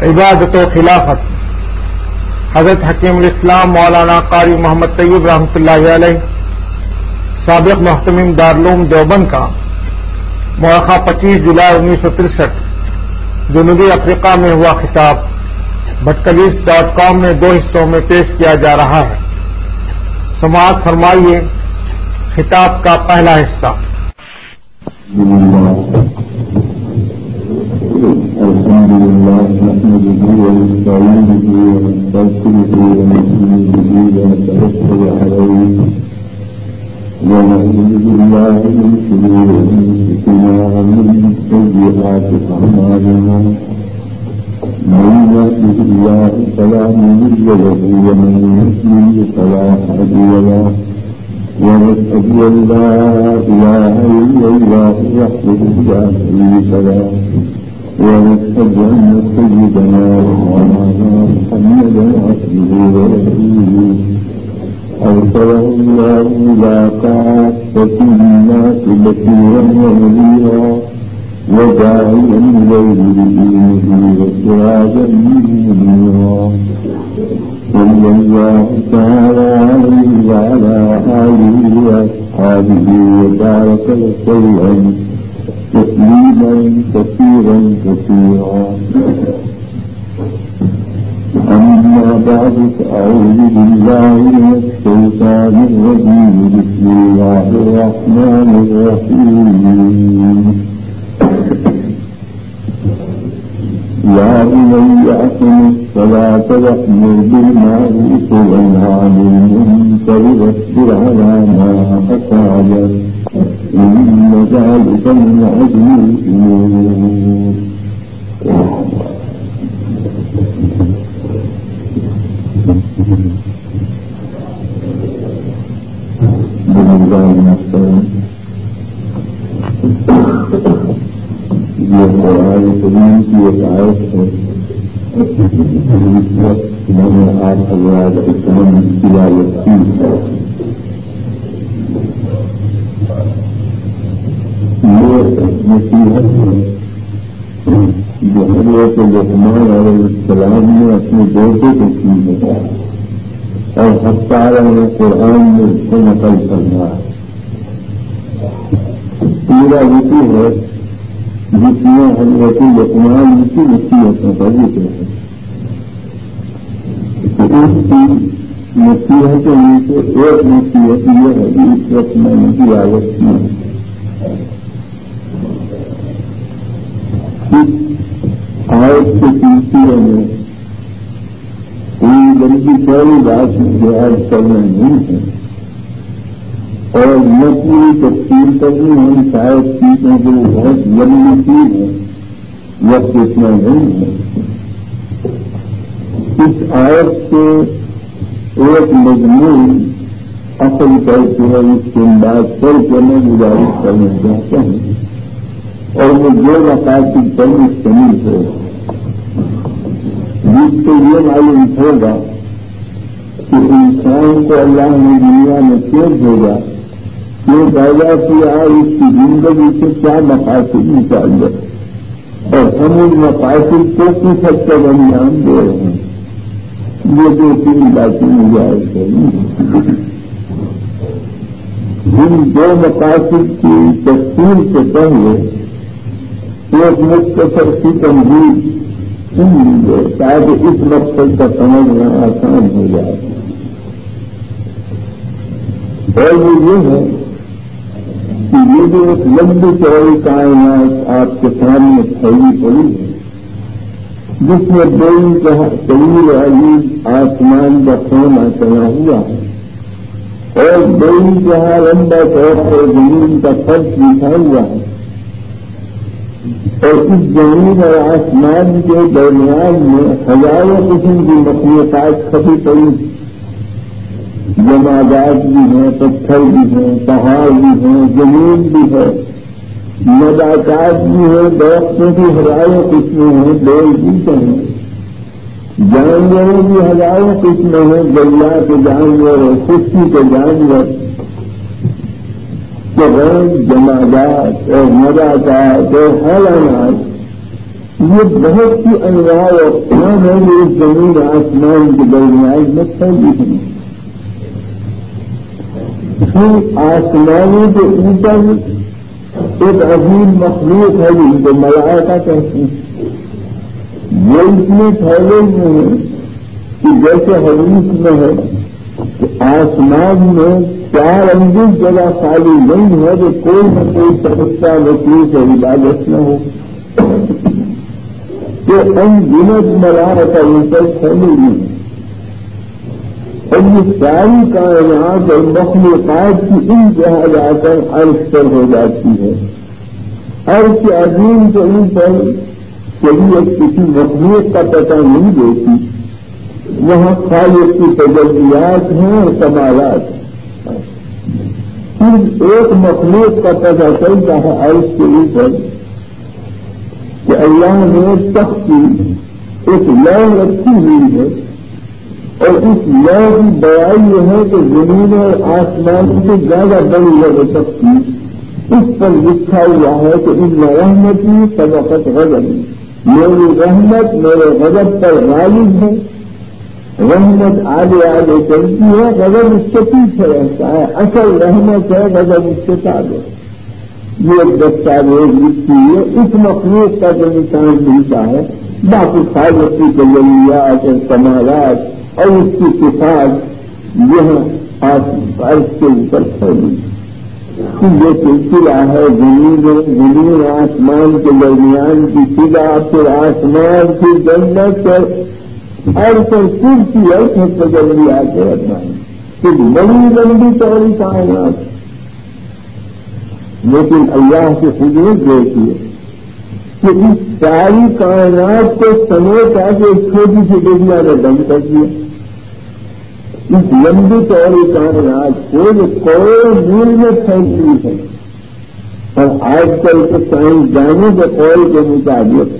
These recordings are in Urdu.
عبادت و خلافت حضرت حکیم الاسلام مولانا قاری محمد طیب رحمۃ اللہ علیہ سابق محتمم دارالعلوم دیوبند کا مؤخر 25 جولائی 1963 جنوبی افریقہ میں ہوا خطاب بھٹکلیس.com میں 2 حصوں میں پیش کیا جا رہا ہے۔ سماعت فرمائیے خطاب کا پہلا حصہ۔ الحمد لله نحمده ونستعينه ونستغفره ونؤمن به ونتوكل عليه ونعوذ بالله من شرور انفسنا ومن سيئات اعمالنا من يهده الله فلا مضل له ومن يضلل فلا هادي له ونشهد ان لا اله الا الله وحده لا شريك له ونشهد أن سيدنا ومولانا محمدا عبده ورسوله أرسله الله إلى كافة الناس بشيرا ونذيرا وداعيا إليه بدينه وسراجا منيرا صلى الله تعالى عليه وعلى آله وأصحابه وبارك وسلم تسليما كثيرا كثيرا أما بعد فأعوذ بالله من الشيطان الرجيم بسم الله الرحمن الرحيم يا بني أقم الصلاة وأمر بالمعروف وانه عن المنكر واصبر على ما أصابك إن ذلك من عزم الأمور یہ قرآن کریم کی ایک آیت ہے جس وقت میں نے آپ حضرات اسلام کی تلاوت کی یہ نصیحت ہے جو حضرت لقمان علیہ السلام نے اپنے بیٹے کو کی ہے اور ہفتہ نے قرآن میں اس کو نقل کرنا ہے۔ پورا وسیع ہے جس میں حضرت لقمان کی نصیحتوں کا ذکر ہے۔ اس کی نصیحتوں میں سے ایک نصیحت یہ ہے کہ اس وقت میں نے تلاوت کی ہے۔ اس آیت کے سلسلے میں کوئی لمبی چوڑی بات بیان کرنا نہیں ہے اور نہ پوری تفصیل کرنی ہے، شاید چیزوں کو بہت لمبی چیز ہے، وقت اتنا نہیں ہے۔ اس آیت سے ایک مضمون اصل کر کے اس کے انداز کر کے میں گزارش کرنا چاہتا ہوں اور وہ جو مقاصد پر مشتمل ہے جس سے یہ معلوم ہوگا کہ انسان کو اللہ نے دنیا میں کیوں بھیجا، کیوں پیدا کیا، اس کی زندگی سے کیا مقاصد نکالے اور ہم ان مقاصد کو کس حد تک انجام دے رہے ہیں۔ یہ 2-3 باتیں مجاز کریں۔ ان 2 مقاصد کی تفصیل سے پہلے ایک مختصر سی تمہید سن لیجیے تاکہ اس مقصد کا سمجھنا آسان ہو جائے۔ اور یہ ہے کہ یہ جو ایک لمبی چوڑی کائنات آپ کے سامنے پھیلی پڑی ہے جس میں بڑی طویل عریض آسمان کا خیمہ چلا ہوا ہے اور بڑی جہاں لمبا طور پر زمین کا فرش بچھا ہوا ہے اور اس زمین اور آسمان کے درمیان میں ہزاروں قسم کی مخلوقات کھپی پڑی، جمادات بھی ہیں، پتھر بھی ہیں، پہاڑ بھی ہیں، زمین بھی ہے، نباتات بھی ہیں، درختوں کی ہزاروں قسمیں ہیں، بیل بھی ہیں، جانوروں کی ہزاروں قسمیں ہیں، دریا کے جانور اور خشکی کے جانور، غیر جمادات اور نباتات اور حیوانات یہ بہت سی انواع اور اقسام ہے جو اس زمین آسمان کے درمیان میں پھیلی ہوئی ہے. پھر آسمانوں کے اوپر ایک عظیم مخلوق ہے جن کو ملائکہ کہتے ہیں. وہ اس میں پھیلے ہوئے ہیں کہ جیسے حدیث میں ہے کہ آسمان میں 4 انگل جگہ خالی نہیں ہے کہ کوئی نہ کوئی فرشتہ وسیع اور عبادت نہ ہو. کہ انگنت ملائکہ اوپر پھیلے ہوئے ہیں اور یہ ساری کائنات اور مخلوقات کی انتہا جا کر عرش پر ہو جاتی ہے. عرش عظیم کے اوپر شریعت کسی مخلوق کا پتہ نہیں دیتی. وہاں خالق کی تجلیات ہیں اور کمالات ہیں. صرف ایک مخلوق کا پتہ چلتا ہے عرش کے اوپر کہ اللہ نے تخت کی ایک لو رکھی ہوئی ہے اور اس لو کی بیائی یہ ہے کہ زمین اور آسمان سے زیادہ بڑی ہے وہ تخت. اس پر لکھا ہوا ہے کہ ان رحمتی سبقت غضب، میری رحمت میرے غضب پر غالب ہے. رحمت آگے آگے چلتی ہے، غضب اس کے پیچھے رہتا ہے. اصل رحمت ہے، غضب اس کے آگے. یہ ایک دستاویز لکھی ہے. اس مخلوق کا جو نشان ملتا ہے باقی خالق کی تجلیات اور کمالات اور اس کی صفات یہ عرش کے اوپر پھیلی. یہ سلسلہ ہے زمین آسمان کے درمیان کی فضا، پھر آسمان کی جنت اور عرش اور کرسی عرش میں تجلیات رحمان. پھر بڑی لمبی چوڑی کائنات. لیکن اللہ کی قدرت دیکھیے کہ اس ساری کائنات کو سمیٹ آ کے ایک چھوٹی سی دنیا میں بند کر دیا. اس لمبی چوڑی کائنات کو جو کوئی میل میں پھیلتی ہے اور آج کل کے سائنسدانوں کے قول کے مطابق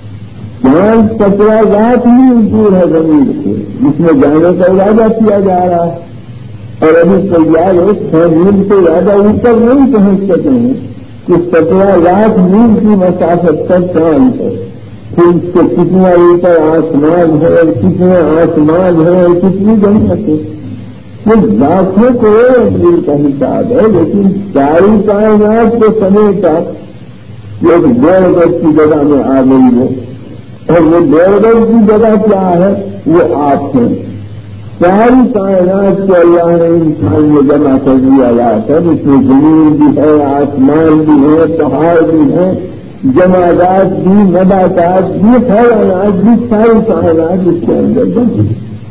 17 لاکھ میل دور ہے زمین سے، جس میں جانے کا ارادہ کیا جا رہا ہے. اور ابھی تیار 6 میل سے زیادہ اوپر نہیں پہنچ سکے ہیں کہ 17 لاکھ میل کی مسافت پر چاند ہے. پھر اس کے کتنا اوپر آسمان ہے اور کتنے آسمان ہے اور کتنی جنت ہے. یہ لاکھوں کروڑ میل کا حساب ہے. لیکن ساری کائنات کو سمیٹا ایک 1.5 گز کی جگہ میں آ گئی ہے. اور وہ 1.5 گز کی جگہ کیا ہے؟ وہ آپ ہیں. ساری کائنات کو اللہ نے انسان میں جمع کر دیا جاتا ہے. اس میں زمین بھی ہے، آسمان بھی ہے، پہاڑ بھی ہے، جمادات بھی، نباتات بھی، حیوانات بھی، ساری کائنات اس کے اندر بنی.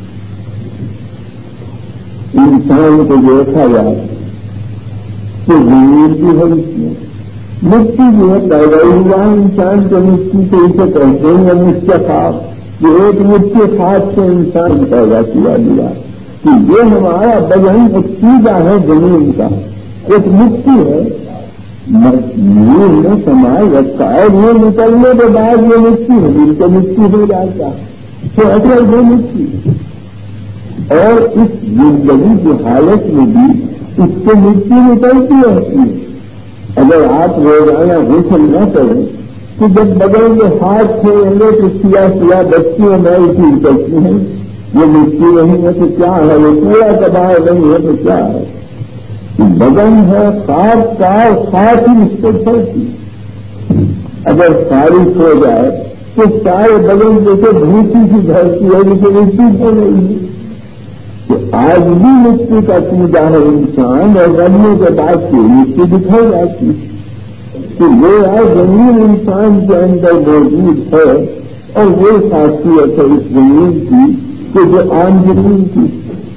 انسان کو دیکھا جائے تو زمین بھی ہے، اس میں مٹی بھی ہے. پیدا ہوا انسان کو مٹی سے اسے کہتے ہیں مستقاب کہ ایک مٹی خاص سے انسان پیدا کیا گیا کہ یہ ہمارا بدن ایک چیزہ ہے زمین کا، ایک مٹی ہے. نیل میں سماج رکھتا ہے. یہ نکلنے کے بعد یہ مٹی ہے، دل کو مٹی ہو جاتا ہے تو اصل یہ مٹی. اور اس زندگی کی حالت میں بھی اس سے مٹی نکلتی رہتی ہے. اگر آپ روزانہ غسل نہ کریں تو جب بدل کے ہاتھ کھولیں گے تو سیاہ بچیوں میں اسی نکلتی ہیں. یہ مٹی نہیں ہے تو کیا ہے؟ وہ پورا تباہ نہیں ہے تو کیا ہے؟ بدن ہے خاص ہی اس کو چلتی. اگر خارش ہو جائے تو سارے بدن جیسے بھوسی سی دھرتی ہے جسے مٹی کو نہیں ہے. تو آج بھی مٹی کا پوجا ہے انسان اور رننے کے بعد سے مٹی دکھائی جاتی ہے. تو وہ آج زمین انسان کے اندر موجود ہے اور وہ خاصیت ہے اس زمین کی کہ جو عام زمین کی.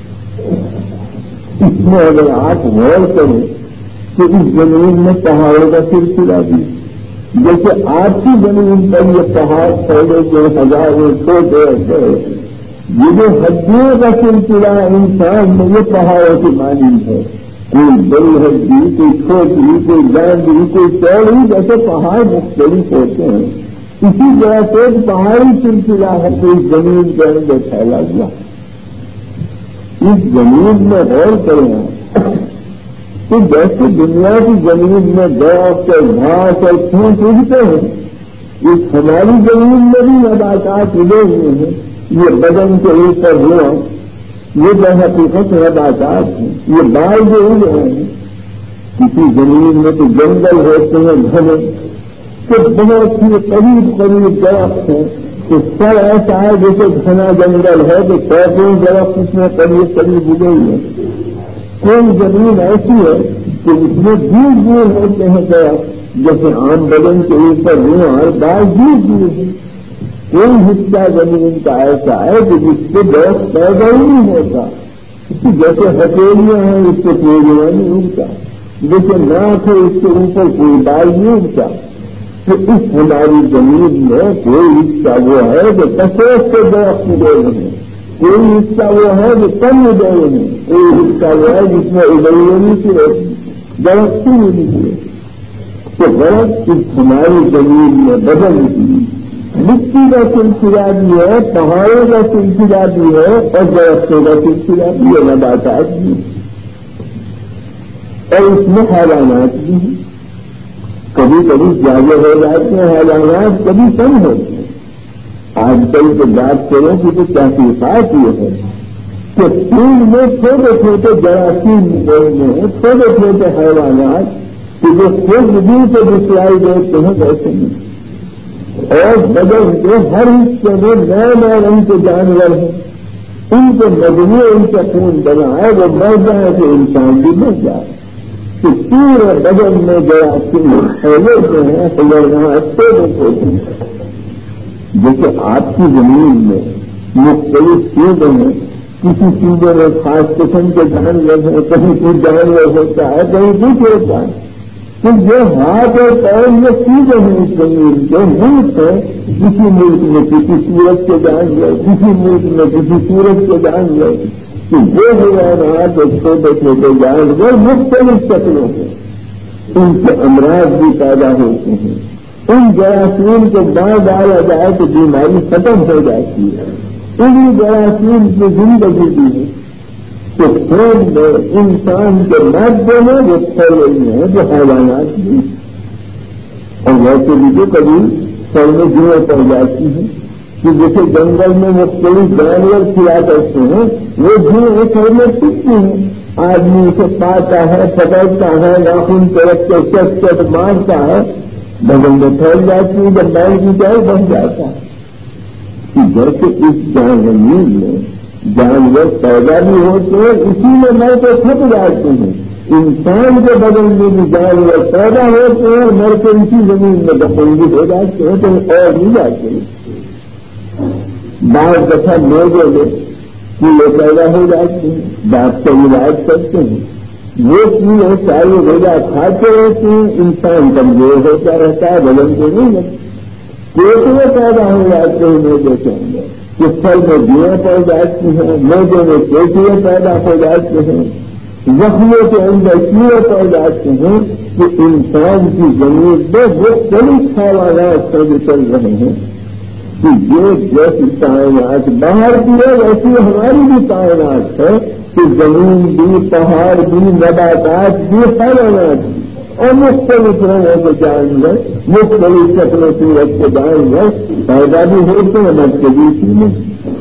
اس میں اگر آپ غور کریں تو اس زمین میں پہاڑوں کا سلسلہ بھی جیسے آپ کی زمین پر یہ پہاڑ پہلے کے ہزاروں چھوٹے بڑے، یہ جو ہڈیوں کا سلسلہ انسان میں یہ پہاڑوں کی مانند ہے. کوئی بڑی ہڈی، کوئی چھوٹی، کوئی گاندھی، کوئی چوڑی، جیسے پہاڑ مختلف ہوتے ہیں اسی طرح سے ایک پہاڑی سلسلہ ہے تو اس زمین کے اندر پھیلا ہوا. اس زمین میں غور کریں تو جیسے دنیا کی زمین میں درخت اور گھاس اور پھوٹ اگتے ہیں اس ہماری زمین میں بھی نباتات اگے ہوئے ہیں. یہ بدن کے اوپر ہوا یہ بحقیقت نباتات ہیں. یہ بال جو اگ رہے ہیں کسی زمین میں تو جنگل ہوتے ہیں گھنے تو بہت ہی قریب قریب درخت ہیں. تو سر ایسا ہے جیسے گھنا جنگل ہے تو سینکڑوں درخت اس میں قریب قریب اگے ہوئے ہیں. کوئی زمین ایسی ہے کہ اس میں دور دور ہوتے ہیں درخت جیسے عام بدن کے اوپر ہوں اور بال دور دور ہیں. کوئی حصہ زمین کا ایسا ہے کہ جس سے درخت پیدا ہی نہیں ہوتا. جیسے ہتھیلیاں ہیں اس سے کوئی جگہ نہیں اگتا. جیسے ناک ہے اس کے اوپر کوئی بال نہیں اگتا. تو اس ہماری زمین میں کوئی حصہ وہ ہے جو کثرت سے درخت اگے ہیں. کوئی حصہ وہ ہے جو کم اگے ہیں. کوئی حصہ وہ ہے جس میں اگئی کی درخت ہی نہیں نکلے. تو درخت اس ہماری زمین میں بدل کی مٹی کا سلسلہ بھی ہے, پہاڑوں کا سلسلہ بھی ہے اور درختوں کا سلسلہ بھی ہے, نباتات بھی اور اس میں حیوانات بھی ہیں. کبھی کبھی زیادہ ہو جاتے ہیں حیوانات, کبھی کم ہوتے ہیں. آج کل کے بات کریں کہ جو تحقیقات یہ ہے کہ پھول میں چھوٹے چھوٹے جراثیم میں چھوٹے چھوٹے حیوانات کہ جو خود بھی سے دکھلائی دیتے ہیں ویسے نہیں. اور بدن کے ہر حصے میں نئے نئے رنگ کے جانور ہیں. ان کے مجموعے ان کا خون بنا ہے وہ مر جائے تو انسان بھی مر جائے. تو پورے بدن میں جراثیم پھیلے جو ہیں اچھے ہوتے ہیں. جیسے آپ کی زمین میں مختلف چیزیں ہیں, کسی چیزوں میں خاص قسم کے جانور ہیں, کہیں کچھ جانور ہوتا ہے کہیں کچھ ہوتا ہے. تو یہ ہاتھ اور پیر میں چیزیں ہیں اس زمین کے ملک ہے. کسی ملک میں کسی سورج کے جانور, کسی ملک میں کسی سورج کے جانور. کہ وہ حیوانات اور چھوٹے چھوٹے جانور مختلف شکلوں کے ان سے امراض بھی پیدا ہوتے ہیں. ان جراثیم کو مار ڈالا جائے تو بیماری ختم ہو جاتی ہے. انہیں جراثیم کی زندگی بھی ہے. تو خون میں انسان کے مادے میں وہ پھیل رہی ہیں جو حیوانات بھی اور ویسے بھی جو کبھی سر میں جوئیں پڑ جاتی ہیں کہ جیسے جنگل میں مختلف جانور کیا کرتے ہیں وہ جوئیں سر میں ٹکتی ہیں. آدمی اسے پاتا ہے, پکڑتا ہے, ناخن کے رکھ کے چٹ چٹ مارتا ہے, بدن میں پھیل جاتی ہے. جب بیل کی جائے بن جاتا ہے. کہ جیسے اس زمین میں جانور پیدا بھی ہوتے ہیں اسی میں مر کے تھک جاتے ہیں. انسان کے بدن میں بھی جانور پیدا ہوتے ہیں مر کے اسی زمین میں دفن ہو جاتے ہیں تو اور نہیں جاتے ہیں. بعض دفعہ لوگوں میں کیڑے پیدا ہو جاتے ہیں, ڈاکٹر علاج کرتے ہیں. وہ کیڑے چاہے روزہ کھاتے رہتے ہیں, انسان کمزور ہوتا رہتا ہے, بدن کو نہیں لگتا. کیسے پیدا ہو جاتے ہیں میدے کے اندر, اس پھل میں جوئیں پڑ جاتی ہیں, میدے میں کیسے پیدا ہو جاتے ہیں, زخموں کے اندر کیڑے پڑ جاتے ہیں. کہ انسان کی زمین میں وہ مختلف حیوانات سے چل رہے ہیں کہ یہ جیسی کائنات باہر کی ہے ویسی ہماری بھی کائنات ہے. کہ زمین بھی, پہاڑ بھی, نباتات بھی, حیوانات بھی اور مختلف رنگوں کے جانور, مختلف شکلوں صورت کے جانور پیدا بھی ہوتے ہیں مت کے بیچ میں.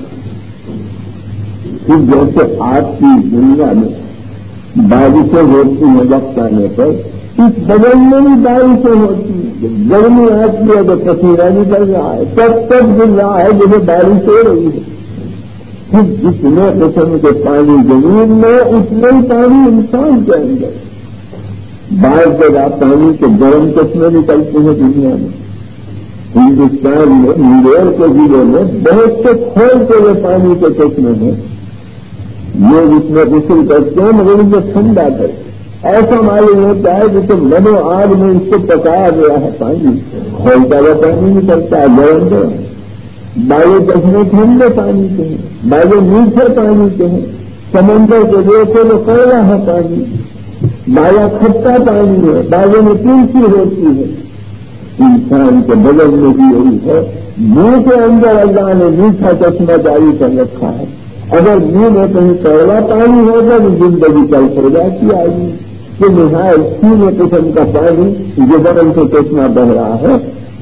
پھر جیسے آپ کی دنیا میں بارشیں ہوتی ہیں وقت آنے پر, اس بدل میں بھی بارشیں ہوتی ہیں. گرمی آتی ہے تو پسینہ نکل رہا ہے, تب گر رہا ہے جیسے بارش ہو رہی ہے. پھر جتنے قسم کے پانی زمین میں اتنے ہی پانی انسان کے اندر. بعض جگہ پانی کے گرم قسمیں نکلتے ہیں دنیا میں. ہندوستان میں منگور کے ضلع میں بہت سے کھول کے یہ پانی کے قسمیں ہیں. لوگ اس میں غسل کرتے ہیں مگر ان کو ٹھنڈا کرتے. ایسا معلوم ہوتا ہے جسے منو آگ میں اس کو پکایا گیا ہے پانی, کھولتا ہوا پانی نکلتا ہے گرم گرم. باغے چشمے ٹھنڈے پانی کے ہیں, باغے میٹھے پانی کے ہیں. سمندر کے دیکھو تو کوئلہ ہے پانی, باغا کھٹا پانی ہے, باغوں میں تلسی ہوتی ہے. انسان کے بدن میں بھی یہی ہے. منہ کے اندر اللہ نے میٹھا چشمہ جاری کر رکھا ہے. اگر منہ میں کہیں کوئلہ پانی ہوگا تو زندگی کل ہو جاتی آدمی. کہ نہایت سینے قسم کا پانی جو بدن سے چشمہ بہ رہا ہے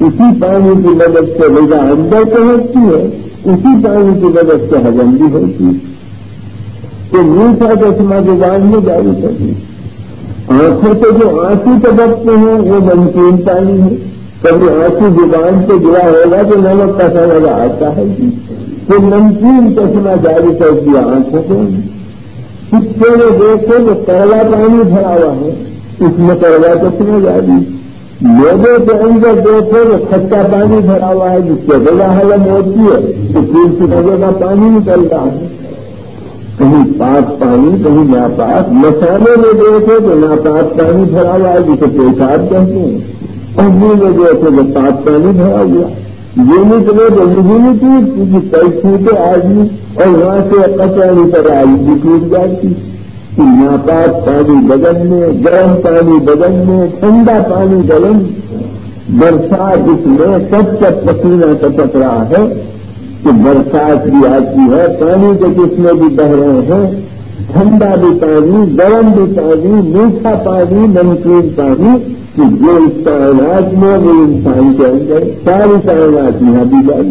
اسی پانی کی مدد سے غذا اندر پہنچتی ہے، اسی پانی کی مدد سے ہضم بھی ہوتی ہے۔ تو میٹھا چشمہ زبان میں جاری کرتی، آنکھوں سے جو آنسو ٹپکتے ہیں وہ نمکین پانی ہے۔ کبھی آنسو زبان سے گرا ہوگا تو نمک کا سمجھ آتا ہے تو نمکین چشمہ جاری کر دیا آنکھوں کو۔ کتے نے دیکھو جو کڑوا پانی بھرا ہوا ہے اس میں کڑوا چشمہ جاری، لوگوں کے اندر دیکھو جو کھٹا پانی بھرا ہوا ہے جس سے غذا ہضم ہوتی ہے تو پھر سے غذا کا پانی نکل رہا ہے۔ کہیں پاک پانی کہیں ناپاک، مسالے میں دیکھو تو ناپاک پانی بھرا ہوا ہے جسے پیشاب کہتے ہیں، پہلے میں دیکھو جو پاک پانی بھرا ہوا یہ نکلے تو نہیں ٹوٹ کیونکہ کئی ٹوٹے آدمی اور وہاں سے کچرا نکل آئی بھی ٹوٹ جاتی۔ ناپاک پانی بدن میں، گرم پانی بدن میں، ٹھنڈا پانی بدن، برسات اس میں سب پسینہ ٹپک رہا ہے کہ برسات بھی آتی ہے، پانی کے قسمیں بھی بہ رہے ہیں، ٹھنڈا بھی پانی، گرم بھی پانی، میٹھا پانی، نمکین پانی، کہ جو اس کائنات میں وہ انسان کے اندر ساری کائنات یہاں بھی جاری۔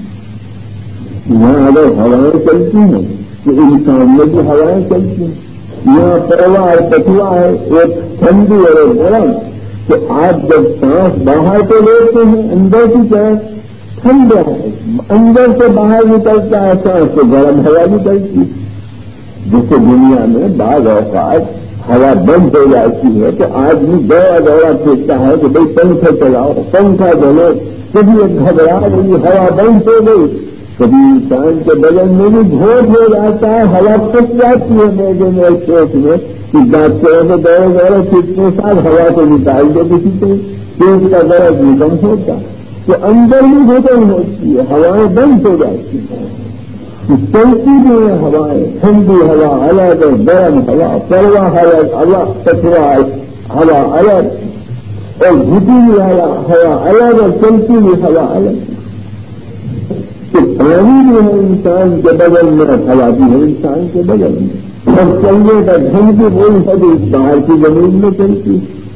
یہاں اگر ہوائیں چلتی ہیں تو انسان میں بھی ہوائیں چلتی ہیں، یہاں پروا اور پٹوا ہے، ایک ٹھنڈی اور ایک گرم، تو آپ جب سانس باہر کو لیتے ہیں اندر کی طرف ٹھنڈا ہے، اندر سے باہر نکلتا ہے سانس تو گرم ہوا نکلتی۔ جیسے دنیا میں بعض اوقات ہوا بند ہو جاتی ہے تو آدمی دوڑا دوڑا پھرتا ہے کہ بھائی پنکھا چلاؤ، پنکھا چلو، کبھی ایک گھبرا گئی ہوا بند ہو گئی، کبھی انسان کے بدن میں بھی گھوٹ ہو جاتا ہے، ہوا پھنس جاتی ہے میدے میں پیٹ میں کہ ڈاکٹروں سے دوڑے دوڑے کتنے سال ہوا کو نکال دے کسی سے پیٹ کا درد نکم ہوتا تو اندر بھی گھٹن ہوتی ہے، ہوائیں بند ہو جاتی ہیں، چلتی بھی ہے ہوائیں، ٹھنڈی ہوا الگ، گرم ہوا، پروا ہوا، پٹوا ہوا الگ، اور گھٹی ہوئی ہوا الگ، اور چلتی ہوئی ہوا الگ۔ تو پانی بھی ہے انسان کے بدن میں، ہوا بھی ہے انسان کے بدن میں، اور چلنے کا ڈھنگ بھی وہی ہے جو اس باہر کی زمین میں چلتی،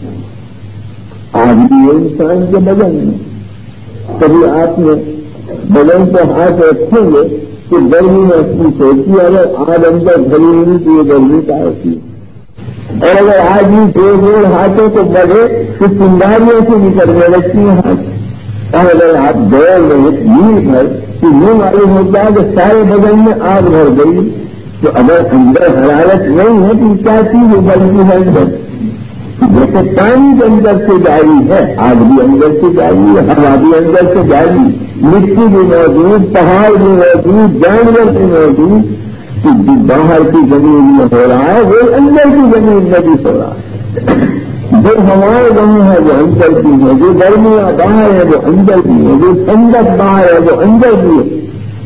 آگ بھی ہے انسان کے بدن میں۔ کبھی آپ نے بدن پہ ہاتھ رکھیں گے کہ گرمی محسوس ہوتی ہے، اگر آگ اندر بھری ہوئی تو یہ گرمی کا ہوتی ہے، اور اگر آدمی دور ہاتھوں کو بڑھے تو چنگاریوں سے نکلنے لگتی ہیں ہاتھ، اور اگر آپ دوڑ رہے نیل بھر تو یہ معلوم ہوتا ہے کہ سارے بدن میں آگ بھر گئی، تو اگر اندر حرارت نہیں ہے تو کیا چیز بلکہ ہے اندر، جیسے پانی کے اندر سے جاری ہے، آگ بھی اندر سے جاری ہے، ہوا بھی اندر سے جاری، مٹی بھی موجود، پہاڑ بھی موجود، جانور بھی موجود، کہ جو باہر کی زمین میں ہو رہا ہے وہ اندر کی زمین میں بھی ہو رہا ہے، جو ہوائیں بنی ہے وہ اندر کی ہے، جو گرمیاں باہر ہے وہ اندر کی ہے، جو ٹھنڈک باہر ہے وہ اندر کی ہے۔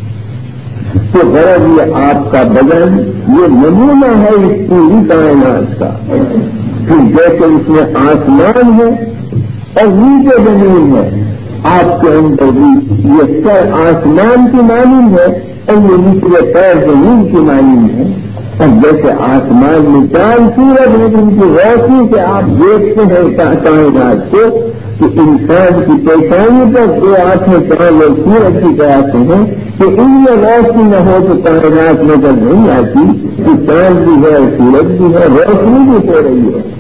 تو غرض یہ آپ کا بدن یہ نمونہ ہے اس پوری کائنات کا، پھر جیسے اس میں آسمان ہے اور نیچے زمین ہے، آپ کے اندر بھی یہ سر آسمان کی مانند ہے اور یہ نچلے پیر زمین کی مانند ہے، اور جیسے آسمان میں چاند سورج ہے جن کی روشنی سے آپ دیکھتے ہیں کائنات کو، کہ انسان کی پیشانی پر دو آنکھیں چاند اور سورج کی طرح سے ہیں کہ ان میں روشنی نہ ہو تو کائنات نظر نہیں آتی، کہ چاند بھی ہے سورج بھی ہے، روشنی بھی ہو رہی ہے۔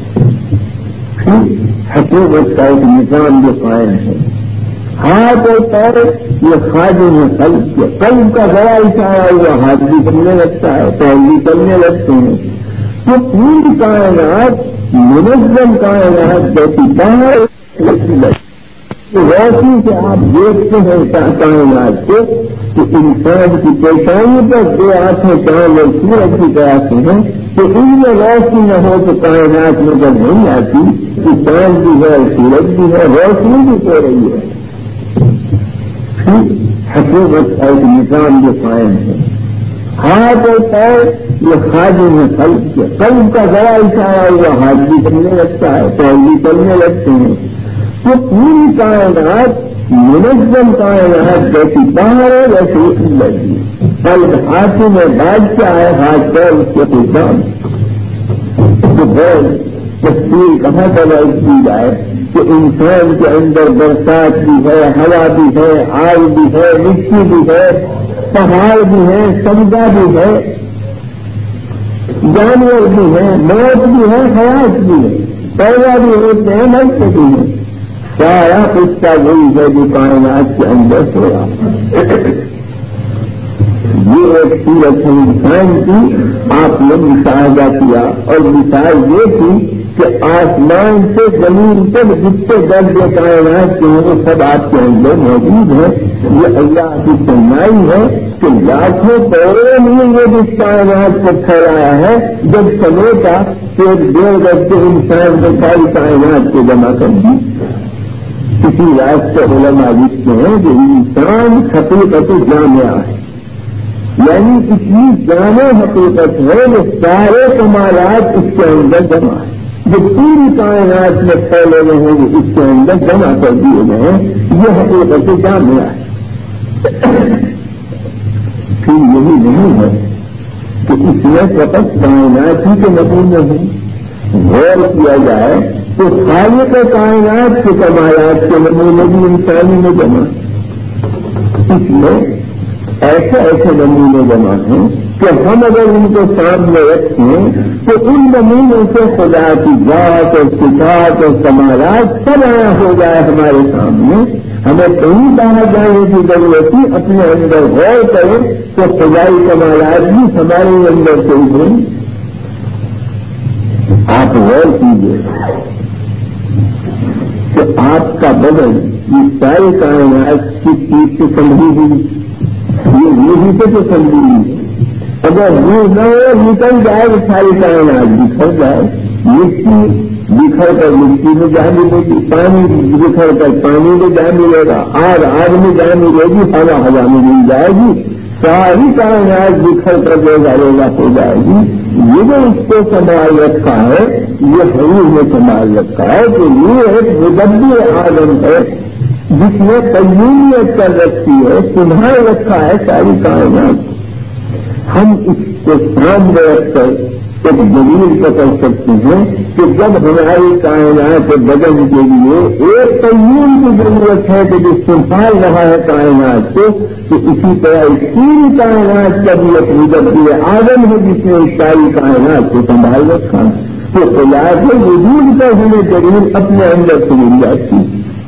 حکومت کا ایک نظام جو قائم ہے، ہاتھ اور پیر یہ خادم ہے قلب کے، قلب کا ذرا اشارہ ہوا ہاتھ بھی چلنے لگتا ہے، پیر بھی چلنے لگتے ہیں، تو پوری کائنات منظم کائنات جیسی باہر روشنی سے آپ دیکھتے ہیں کائنات کو کہ انسان کی پیشانی پر دو آنکھیں چاند اور سورج کی طرح سے ہیں، تو ان میں روشنی نہ ہو تو کائنات نظر نہیں آتی، کہ چاند بھی ہے سورج بھی ہے، روشنی بھی ہو رہی ہے۔ حکومت کا ایک نظام جو قائم ہے، ہاتھ اور پیر یہ خادم ہے قلب کے، قلب کا ذرا اشارہ ہوا ہاتھ بھی چلنے لگتا ہے، پیر بھی چلنے لگتے ہیں، تو پوری کائنات منظم کائنات جیسی باہر ہے ویسے اندر بھی، قلب ہاتھوں میں بادشاہ ہے، ہاتھ پیر اس کے قربان، تو بہت تفصیل کہاں تک کی جائے کہ انسان کے اندر برسات بھی ہے، ہوا بھی ہے، آگ بھی ہے، مٹی بھی ہے، پہاڑ بھی ہے، سمندر بھی ہے، جانور بھی ہے، موت بھی ہے، حیات بھی ہے، پیدا بھی ہوتے ہیں، مرتے بھی ہیں. سارا کچھ کا وہی ہے جو کائنات کے اندر ہو رہا ہے. یہ ایک صورت ہے انسان کی. آپ نے مشاہدہ کیا اور مثال یہ تھی کہ آسمان سے زمین تک جتنے درجے کائنات کے ہیں وہ سب آپ کے اندر موجود ہیں. یہ اللہ کی سنائی ہے کہ لاکھوں کروڑوں میں یہ جس کائنات کو پھیلایا ہے. جب سمیٹا تو ایک 1.5 گز کے انسان کو ساری کائنات کو جمع کر دی. کسی رات کے علماء لکھتے ہیں کہ انسان حقیقت جامعہ ہے، یعنی اتنی جامع حقیقت ہے وہ سارے کمالات اس کے اندر جمع ہے. جو پوری کائنات میں پھیلے ہوئے ہیں وہ اس کے اندر جمع کر دیے گئے ہیں. یہ حقیقت جامعہ ہے. پھر یہی نہیں ہے کہ اس میں فقط کائنات ہی کے نمونے ہیں. غور کیا جائے تو خالق کائنات کے کمالات کے نمونے بھی انسانی میں جمع. اس میں ایسے ایسے نمونے جمع ہیں کہ ہم اگر ان کو سامنے رکھیں تو ان نمونوں سے خدا کی ذات اور صفات اور کمالات سب آیا ہو جائے ہمارے سامنے. ہمیں کہیں باہر جانے کی ضرورت نہیں. اپنے اندر غور کریں تو خدائی کمالات بھی ہمارے اندر سے ابھریں. آپ غور کیجیے کہ آپ کا بدن یہ ساری کائنات کی چیز سے سمجھی ہوئی یہ سے تو سمجھی ہوئی. اگر یہ نہ ہو نکل جائے تو ساری کائنات بکھر جائے. مٹی بکھر کر مٹی میں جا ملے گی، پانی بکھر کر پانی میں جا ملے گا، آگ میں جا ملے گی، ہوا میں مل جائے گی. ساری کائنات بکھر کر روزہ ہو جائے گی. یہ جو اس کو سنبھال رکھا ہے یہ حضور نے سنبھال رکھا ہے کہ یہ ایک مدبر عالم ہے جس نے قیومیت کر رکھی ہے، سنبھال رکھا ہے ساری کائنات. ہم اس کو سامنے رکھ کر ایک دلیل پکڑ سکتے ہیں کہ جب ہماری کائنات بدن کے لیے ایک قیوم کی ضرورت ہے کہ جو سنبھال رہا ہے کائنات کو، تو اسی طرح اس پوری کائنات کا بھی ایک مدبر عالم ہے جس نے اس ساری کائنات کو سنبھال رکھا ہے. تو خلاف وجود کا ہمیں دلیل اپنے اندر سے مل جاتی.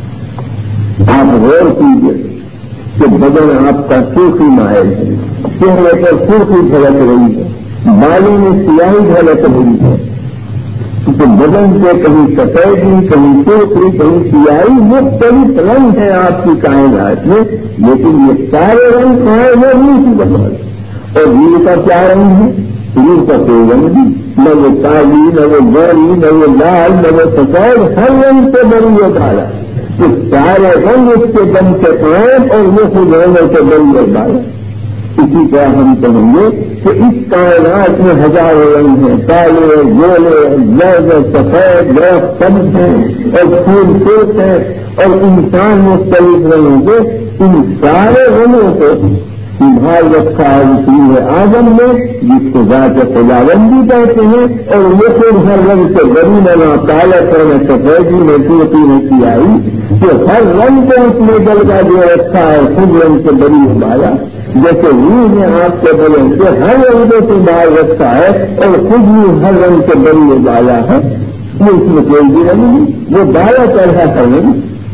آپ غور کیجیے کہ بدن آپ کا سرخی مائل ہے، چہرے پر سرخی جھلک رہی ہے، بالوں میں سیاہی جھلک رہی ہے. تو بدن سے کہیں سفیدی، کہیں سرخی، کہیں سیاہی، مختلف رنگ ہیں آپ کی کائنات میں. لیکن یہ سارے رنگ کہاں ہیں؟ روح کی بدل. اور روح کا کیا رنگ ہے؟ روح کا کوئی رنگ نہیں. نہ وہ کالی، نہ وہ گوری، نہ وہ لال، نہ وہ سفید. ہر رنگ سے بڑی وہ کالا. تو سارے رنگ اس کے دم سے قائم اور وہ خود رنگوں سے بڑی وہ کالا. اسی طرح ہم کہیں گے کہ اس کائنات میں ہزاروں رنگ ہیں، کالے، گولے، زرد، سفید، درخت سبز ہیں اور پھول سرخ ہیں اور انسان مختلف رنگوں کے. ان سارے رنگوں کو سنبھال رکھا ہے رسول اعظم نے جس کو ذات خداوندی کہتے ہیں. اور وہ خود ہر رنگ سے بڑی نہ کالا کرنا سفیدی میں سرخی میں سیاہی کہ ہر رنگ کو اس نے درجہ جو رکھا ہے خود رنگ سے بڑی ہمارا. جیسے روح نے آپ کے بدن سے ہر رنگ کو سنبھال رکھا ہے اور خود بھی ہر رنگ سے بڑی بالا ہے. یہ اس میں کوئی بھی رنگ نہیں، وہ بالا چڑھا ہے نہیں.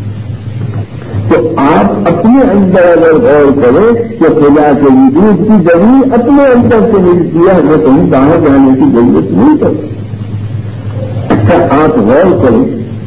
تو آپ اپنے اندر اگر غور کریں کہ خدا کے وجود کی زمین اپنے اندر سے ملتی ہے، ہمیں کہیں باہر جانے کی ضرورت نہیں پڑتی. اچھا آپ غور کریں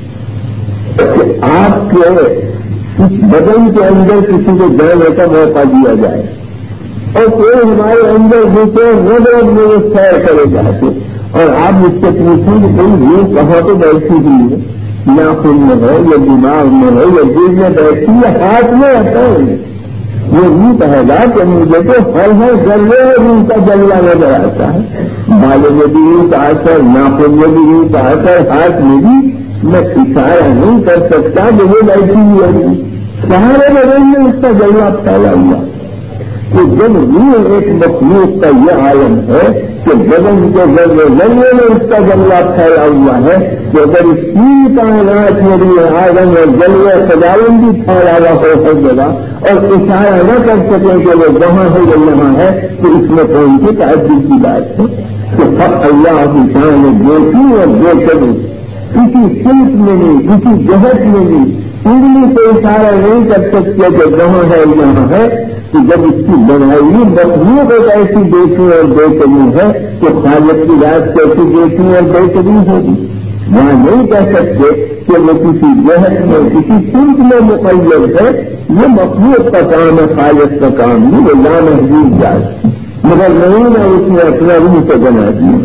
کہ آپ کے اس بدن کے اندر کسی کو جانے کا موقع دیا جائے اور کوئی ہمارے اندر دوسرے نظر میں وہ سیر کرے جاتے اور آپ مجھ سے پوچھیں کہ کوئی روح کہاں پہ بیٹھی ہوئی ہے، ناخن میں ہے یا دماغ میں ہے یا دل میں بیٹھی یا ہاتھ میں رہتا ہے. وہ روح کہے گا کہ مجھے تو ہر ذرے روح کا جلوہ نظر آتا ہے. بالوں میں بھی روح کا اثر، ناخن میں بھی روح کا اثر، ہاتھ میں بھی. میں اشارہ نہیں کر سکتا کہ وہ بیٹھی ہوئی ہے. سارے بدن میں اس کا جلوہ پھیلا ہوا. تو جب روح ایک مخلوق کا یہ عالم ہے کہ بدن کے ذریعے میں اس کا جلوہ پھیلا ہوا ہے کہ اگر اس پوری کائنات میں بھی آدم اور جلوہ سجاون بھی پھیلا ہوا ہو ہر جگہ اور اشارہ نہ کر سکیں کہ وہ وہاں ہے یا یہاں ہے تو اس میں کون سی تعجب کی بات ہے کہ سب اللہ کی شان میں دیکھی اور دیکھیں کسی سلک میں نہیں کسی جہت میں نہیں انگلی سے اشارہ نہیں کر سکتے کہ وہاں ہے یہاں ہے کہ جب اس کی بنائی مخلوق ایک ایسی دیکھی اور بے چلی ہے کہ خالق کی رات کیسی دیکھی اور بے چلی ہوگی وہاں نہیں کہہ سکتے کہ وہ کسی جہت میں کسی سلک میں مقید ہے یہ مخلوق کا کام ہے خالق کا کام نہیں وہ لامحدود ذات مگر نہیں نہ اس نے اپنا روح سے بنا دیا.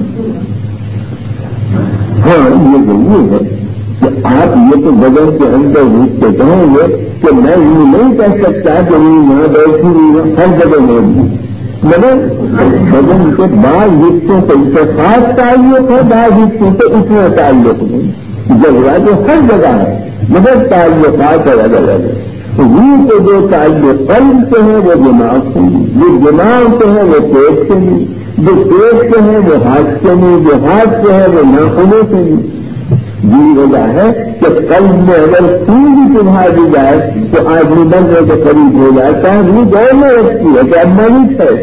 ہاں یہ ضروری ہے کہ آپ یہ تو بدن کے اندر روپ سے کہیں گے کہ میں یہ نہیں کہہ سکتا کہ یہاں بیٹھی ہوئی ہر جگہ موجود مگر بدن کے بعض حصوں سے اس سے خاص تعلق ہے بعض حصوں سے اس میں تعلق نہیں جگہ تو ہر جگہ ہے مگر تعلقات الگ الگ ہے. روح کے جو تعلق قلب سے ہے وہ دماغ سے نہیں جو دماغ سے ہے وہ پیٹ سے نہیں جو پیٹ سے ہے وہ ہاتھ سے نہیں جو ہاتھ سے ہے وہ ناخنوں سے نہیں. یہ وجہ ہے کہ قلب میں اگر خون بھی چڑھا دی جائے تو آدمی بننے کے قریب ہو جاتا ہے روح دور میں رکھتی ہے کہ اب مریض ہے.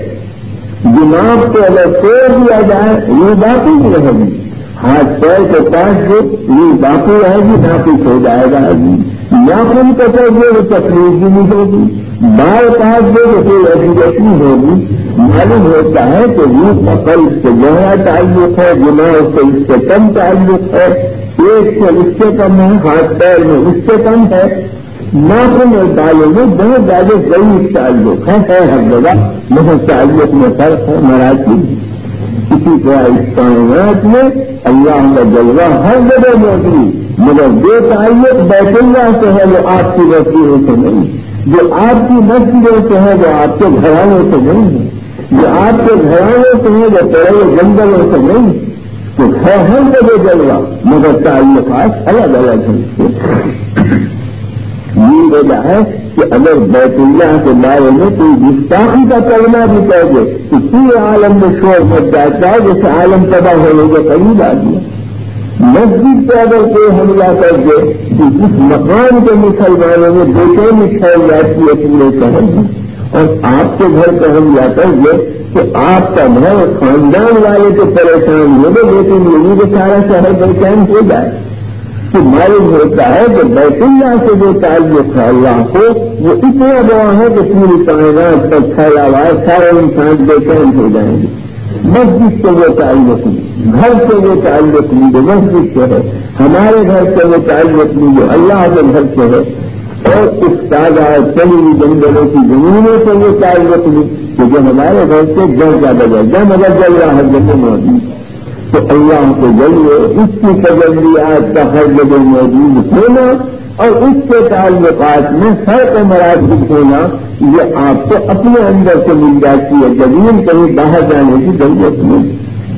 دماغ کو اگر توڑ دیا جائے روح باقی نہیں رہے گی. ہاتھ پیر کو کاٹ دو روح باقی رہے گی ناقص ہو جائے گا آدمی. ناخن کو کر دے وہ تکلیف بھی نہیں ہوگی. بال کاٹ دے تو کوئی ایسی نہیں ہوگی. معلوم ہوتا ہے کہ روح کا قلب سے گہرا تعلق ہے دماغ سے اس سے کم تعلق ہے پیٹ سے اس سے کم ہے ہاتھ پیر میں اس سے کم ہے. ناخن اور بالوں میں بہت زیادہ ضعیف تعلق ہے ہر جگہ مگر تعلق میں فرق ہے مراکز. اسی طرح اس کائنات میں اللہ کا جلوہ ہر جگہ موجود مگر جو تعلق بیت اللہ سے ہے وہ آپ کی مسجدوں سے نہیں جو آپ کی مسجدوں سے ہے وہ آپ کے گھرانوں سے نہیں ہے جو آپ کے گھرانوں سے ہے وہ پڑے جنگلوں سے نہیں تو ہے ہر جگہ جلوہ مگر تعلقات الگ الگ ہیں. یہ وجہ ہے کہ اگر بیت اللہ کے بارے میں کوئی گستاخی کا کلمہ بھی کہہ دے تو پورے عالم میں شور مچ جاتا ہے جیسے عالم تباہ ہونے کے قریب آ گیا. مسجد پہ اگر کوئی حملہ کر دے تو اس مقام کے مسلمانوں میں بے چینی پھیل جاتی ہے پورے شہر میں. اور آپ کے گھر پہ حملہ کر دے تو آپ کا گھر خاندان والے تو پریشان ہو گئے لیکن یہ کہ سارا شہر بے چین ہو جائے. تو معلوم ہوتا ہے کہ بیت اللہ سے جو تعلق ہے اللہ کو وہ اتنا بڑا ہے کہ پوری کائنات پر پھیلا ہوا ہے سارے انسان بے چین ہو جائیں گے. مسجد سے وہ تعلق نہیں گھر سے وہ تعلق نہیں جو مسجد سے ہے ہمارے گھر سے وہ تعلق نہیں جو اللہ کے گھر سے ہے اور اس تازہ چلی ہوئی جنگلوں کی زمینوں سے وہ تعلق نہیں کہ جو ہمارے گھر سے جل کا بدل جب اگر جل رہا ہے جب موجود تو اللہ کے ذریعے اس کی تجلیات کا ہر جگہ موجود ہونا اور اس کے تعلقات میں فرق مراتب ہونا یہ آپ کو اپنے اندر سے مل جاتی ہے زمین کہیں باہر جانے کی ضرورت نہیں.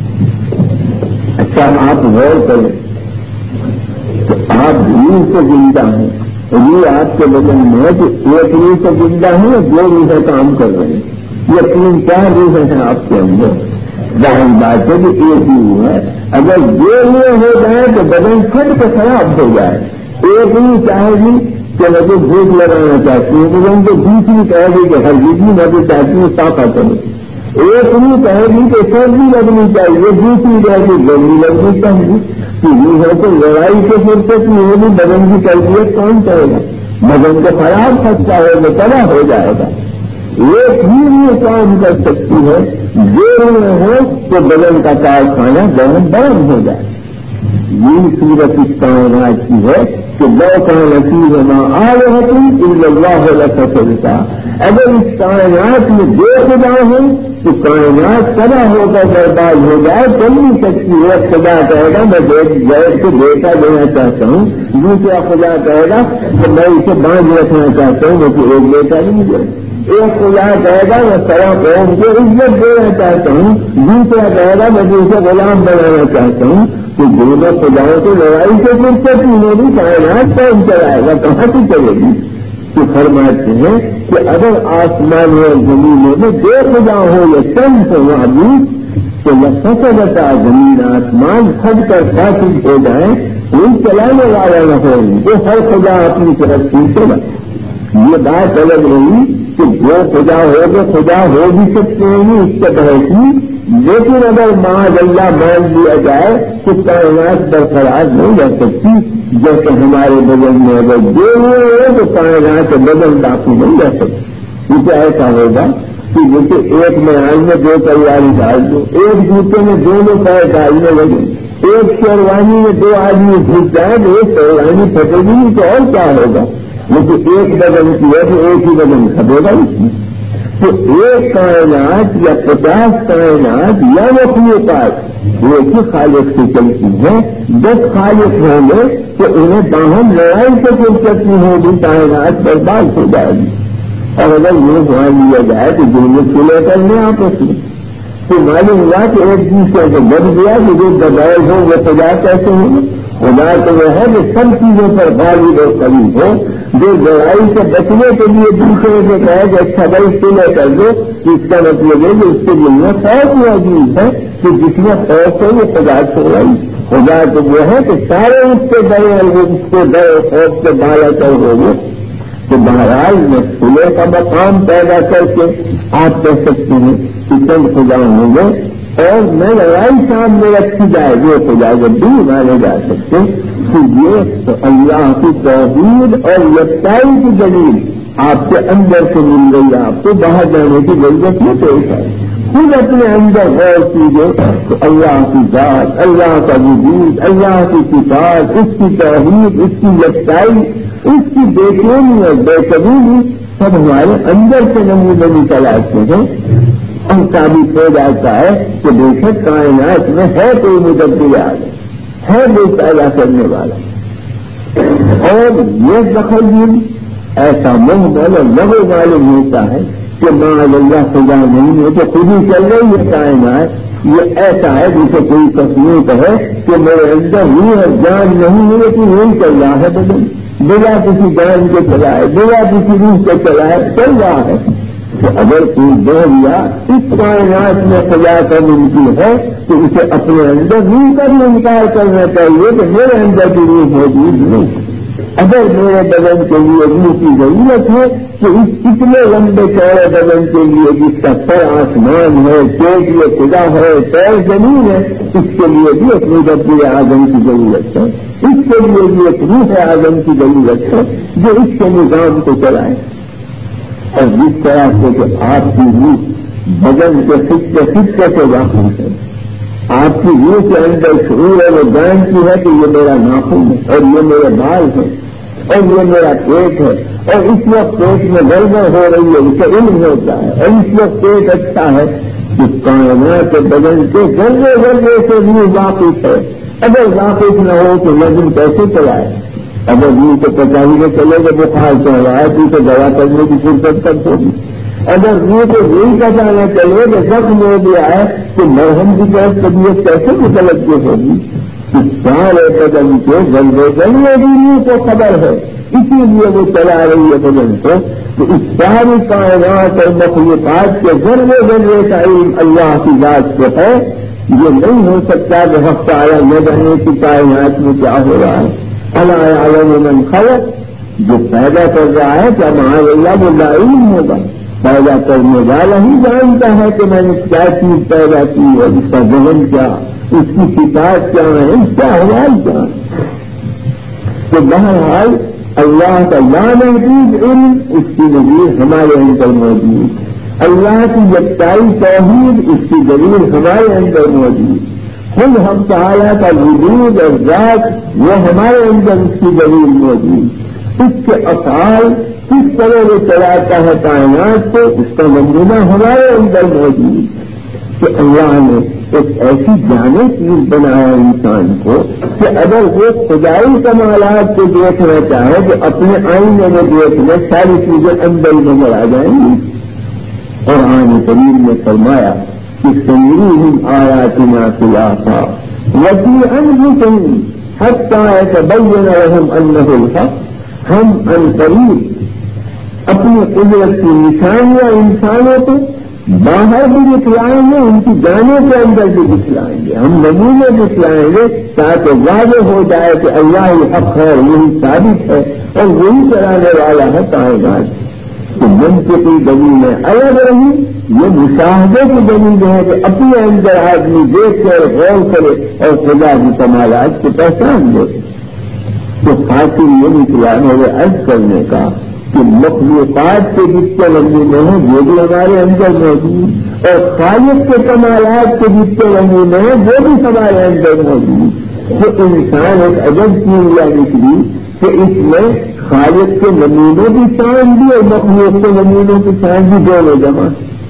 اچھا آپ غور کریں تو آپ روح سے زندہ ہیں یہ آپ کے بدن میں ہے کہ ایک روح سے زندہ ہے دو روحیں کام کر رہے ہیں یہ 3-4 روحیں ہیں آپ کے اندر. ظاہر بات ہے کہ ایک ہی ہے اگر دو روح ہو جائے تو بدن پھٹ کے خراب ہو جائے. ایک ہی چاہے گی کہ میں تو بھوک لگانا چاہتی ہوں بدن تو دوسری کہے گی کہ ہر جتنی میں تو چاہتی ہوں صافہ کروں. ایک ہی کہے گی کہ سردی لگنی چاہیے دوسری کہے گی گرمی لگنی چاہیے. یہ ہے تو لڑائی سے فرصت نہیں ہوگی بدن کی تربیت کون کرے گا. بدن کو خراب سکتا ہے وہ تباہ ہو جائے گا. ایک ہی یہ کام کر سکتی ہے جو ہو تو بدن کا کارخانہ گرم ہو جائے. یہ صورت اس کائنات کی ہے کہ لو کا نصیب نہ آ رہے تم اللہ لکا. اگر اس کائنات میں دو خدا ہوں تو کائنات تباہ ہو کر برباد ہو جائے چل نہیں سکتی ہے. خدا کہے گا میں گیس کو بیٹا دینا چاہتا ہوں دوسرا خدا کہے گا کہ میں اسے باندھ رکھنا چاہتا ہوں مجھے ایک بیٹا نہیں دے. ایک خدا کہے گا میں سوا قوم کو عزت دینا چاہتا ہوں دوسرا کہے گا میں اسے غلام بنانا چاہتا ہوں. تو دونوں خداؤں کو لڑائی سے فرصت نہیں ہوگی کائنات کون چلائے گا کہاں سے چلے گی. تو فرماتے ہیں کہ اگر آسمان اور زمینوں میں دو خدا ہو یا چند ہو معبود کہ لفظتا زمین آسمان پھٹ کر فاسد ہو جائیں، ان چلانے والا نہ ہو جو ہر خدا اپنی طرف سیکھے گا. یہ بات الگ رہی کہ جو خدا ہوگا خدا ہو بھی سکتے ہیں اس کے بحث کی، لیکن اگر معاذ اللہ مان لیا جائے تو کائنات برقرار نہیں رہ سکتی. جیسے ہمارے بدن میں اگر جو ہو تو کائنات بدن باقی نہیں رہ سکتی. کیونکہ ایسا ہوگا کہ جیسے ایک میدان میں دو تیاری ڈال دو، ایک جوتے میں دونوں پیر ڈالنے لگے، ایک شیروانی میں دو آدمی گھس جائے تو ایک شیروانی پھٹے گی تو اور کیا ہوگا؟ لیکن ایک بدن کی ہے تو ایک ہی بدن کھپے گا اس میں. تو ایک کائنات یا 50 کائنات یا مخلوقات ایک ہی خالق سے چلتی ہے. 10 خالق ہوں گے تو انہیں باہم لڑائی سے فرصت نہیں ہوگی، کائنات برباد ہو جائے گی. اور اگر یہ مان لیا جائے تو دونوں سلے کرنے آپس میں تو معلوم ہوا کہ ایک دوسرے کو بچ گیا کہ جو بدائے ہو وہ خدا کیسے ہوگا. خدا تو وہ ہے کہ سب چیزوں پر غالب اور قریب ہو، جو لڑائی سے بچنے کے لیے دوسرے سے کہے کہ اچھا بھائی سلے کر دو، اس کا مطلب ہے کہ اس کے دل میں خوف موجود ہے کہ جس میں خوف ہے وہ خدا سے لڑائی. خدا تو وہ ہے کہ سارے اس کے ڈرے اور وہ اس کو ڈر خوف سے بالا کر ہوگے. تو بہرحال میں سلے کا مقام پیدا کر کے آپ کہہ سکتے ہیں کہ چند خدا ہوں گے اور میں لڑائی سامنے رکھی جائے وہ خدا جب بھی مانے جا سکتے کہ یہ تو اللہ کی توحید اور یکتائی کی دلیل آپ کے اندر سے مل گئی، آپ کو باہر جانے کی ضرورت نہیں پیش آئی. خود اپنے اندر غور کیجیے تو اللہ کی ذات، اللہ کا وجود، اللہ کی صفات، اس کی توحید، اس کی یکتائی، اس کی بے چینی اور بے قبولی سب ہمارے اندر سے نمونے نکل آتے ہیں. اور ثابت ہو جاتا ہے کہ بے شک کائنات میں ہے کوئی مدبر عالم، ہے وہ پیدا کرنے والا. اور یہ دخل ایسا محمل اور لغو معلوم ہوتا ہے کہ معاذ اللہ خدا نہیں ہے تو خود ہی چل رہی ہے کائنات. یہ ایسا ہے جسے کوئی تصویر ہے کہ میرے اندر روح اور جان نہیں ہے لیکن نہیں چل رہا ہے بدل بلا کسی جان کے چلائے، بلا کسی روح کے چلائے چل رہا ہے. تو اگر کوئی دہیا اس کائنات میں خدا کا ممکن ہے تو اسے اپنے اندر روح کا بھی انکار کرنا چاہیے کہ میرے اندر کی روح موجود نہیں. اگر میرے بدن کے لیے روح کی ضرورت ہے تو اس اتنے لمبے چوڑے بدن کے لیے جس کا سر آسمان ہے، پیٹ یہ خدا ہے، پیر زمین ہے، اس کے لیے بھی ایک مدبر اعظم کی ضرورت ہے. اس کے لیے بھی ایک روح اعظم کی ضرورت ہے جو اس کے نظام کو چلائے. اور جس طرح سے کہ آپ کی روح بدن کے خطے سے واقف ہے، آپ کی روح کے اندر شعور ہے وہ جانتی ہے کہ یہ میرا ناخن ہے اور یہ میرے بال ہے اور یہ میرا پیٹ ہے، اور اس وقت پیٹ میں گڑبڑ ہو رہی ہے اسے علم ہوتا ہے، اور اس وقت پیٹ اچھا ہے کہ کائنات کے بدن کے ذرے ذرے سے روح واقف ہے. اگر واقف نہ ہو تو وزن کیسے چلائے؟ اگر روح کو پہچانے چلے گا بخار چل رہا ہے تو اسے دوا کرنے کی فرصت تک ہوگی. اگر روح کو نہیں پہچانا چلے کہ زخم ہو گیا ہے تو مرہم کی طرف طبیعت کیسے متوجہ ہوگی؟ اس سارے بدن کے ذرے ذرے بھی روح کو خبر ہے، اسی لیے وہ چلا رہی ہے بدن کو. تو اس ساری کائنات اور مخلوقات کے ذرے ذرے کا علم اللہ کی ذات کو ہے. یہ نہیں ہو سکتا کہ حق تعالی نہ جانے کی کائنات میں کیا ہو رہا ہے. الا یعلم من خلق، جو پیدا کر رہا ہے کیا معاذ اللہ وہ لا علم ہوگا؟ پیدا کرنے والا ہی جانتا ہے کہ میں نے کیا چیز پیدا کی ہے، اس کا ذہن کیا، اس کی صفات کیا ہے، اس کا حوال کیا ہے. تو بہرحال اللہ کا لامحدود علم اس کی دلیل ہمارے اندر موجود، اللہ کی یکتائی توحید اس کی دلیل ہمارے اندر موجود، خود ہم تعالیٰ کا وجود اور ذات وہ ہمارے اندر اس کی دلیل موجود. اس کے افعال کس طرح وہ چلاتا ہے کائنات کو اس کا نمونہ ہمارے اندر موجود. کہ اللہ نے ایک ایسی جامع چیز بنایا انسان کو کہ اگر وہ خدائی کمالات کو دیکھنا چاہے تو اپنے آئینے میں دیکھنا ساری چیزیں اندر نظر آ جائیں گی. قرآن کریم نے فرمایا کہ سنریہم آیاتنا فی الآفاق وفی انفسہم حتی یتبین لہم انہ الحق. ہم عنقریب اپنی قدرت کی نشانیاں انسانوں کو باہر بھی دکھلائیں گے، ان کی جانوں کے اندر بھی دکھلائیں گے، ہم نمونے دکھلائیں گے تاکہ واضح ہو جائے کہ اللہ ہی حق ہے، یہی ثابت ہے اور وہی چلانے والا ہے کائنات۔ کہ منطقی دلیلیں الگ رہی، یہ مشاہدے کی دلیل ہے کہ اپنے اندر آدمی دیکھ کر غور کرے اور خدا کی کمالات کو پہچان دے۔ تو خاطر یہ نکلا میرے عرض کرنے کا کہ مخلوقات کے جتنے نمونے ہیں وہ بھی ہمارے اندر موجود، اور خالق کے کمالات کے جتنے نمونے ہیں وہ بھی ہمارے اندر موجود۔ تو انسان ایک عجب چیز نکلی کہ اس میں خالق کے نمونوں کی شان بھی اور مخلوق کے نمونوں کی شان بھی دونوں جمع۔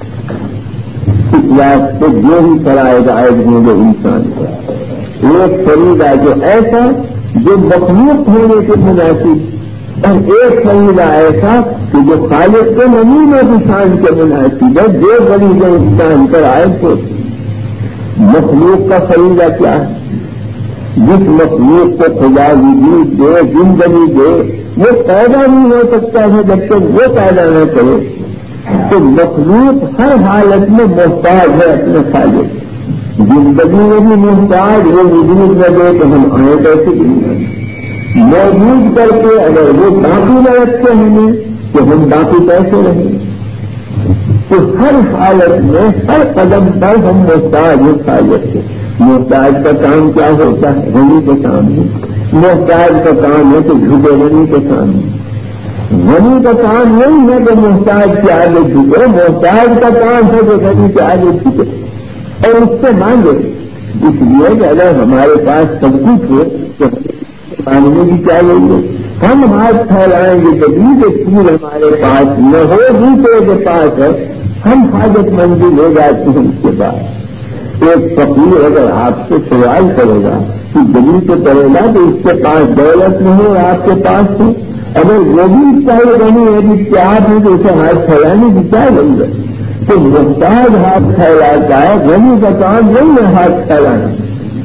اس واسطے جو ہی فرائض عائد ہوں گے انسان کا، ایک فریضہ جو ایسا جو مخلوق ہونے کے مناسب، اور ایک فریضہ ایسا کہ جو خالق کے نمونوں کی شان کے مناسب ہے، جو فریضہ انسان پر عائد ہوتی۔ مخلوق کا فریضہ کیا ہے؟ جس مخلوق کو خدا وجود دے، زندگی دے، وہ پیدا نہیں ہو سکتا ہے جب تک وہ پیدا نہ کرے۔ تو مخلوق ہر حالت میں محتاج ہے اپنے خالق۔ زندگی میں بھی محتاج، وہ وجود نہ دے تو ہم آئیں کیسے نہیں؟ موجود کر کے اگر وہ باقی نہ رکھتے ہمیں تو ہم باقی کیسے رہیں؟ تو ہر حالت میں ہر قدم پر ہم محتاج ہیں خالق کے۔ محتاج کا کام کیا ہوتا ہے؟ غنی کے سامنے۔ محتاج کا کام ہے کہ جھکے غنی کے سامنے۔ غنی کا کام نہیں ہے کہ محتاج کے آگے جھکے، محتاج کا کام ہے کہ غنی کے آگے جھکے اور اس سے مانگے۔ اس لیے کہ اگر ہمارے پاس سب کچھ ہو تو مانگنے کی کیا ضرورت؟ ہم ہاتھ پھیلائیں گے کبھی کہ پھول ہمارے پاس نہ ہو، دوسرے کے پاس ہے، ہم حاجت مندی لے جاتے ہیں اس کے بعد۔ ایک فقیر اگر آپ سے سوال کرے گا کہ دلی سے کرے گا تو اس کے پاس دولت نہیں ہے، آپ کے پاس ہے، اگر وہ بھی چاہے نہیں ہے جس کے آپ ہیں تو اسے ہاتھ پھیلانے کی کیا ضرورت؟ تو محتاج ہاتھ پھیلاتا ہے، غنی کا کام نہیں ہے ہاتھ پھیلانا۔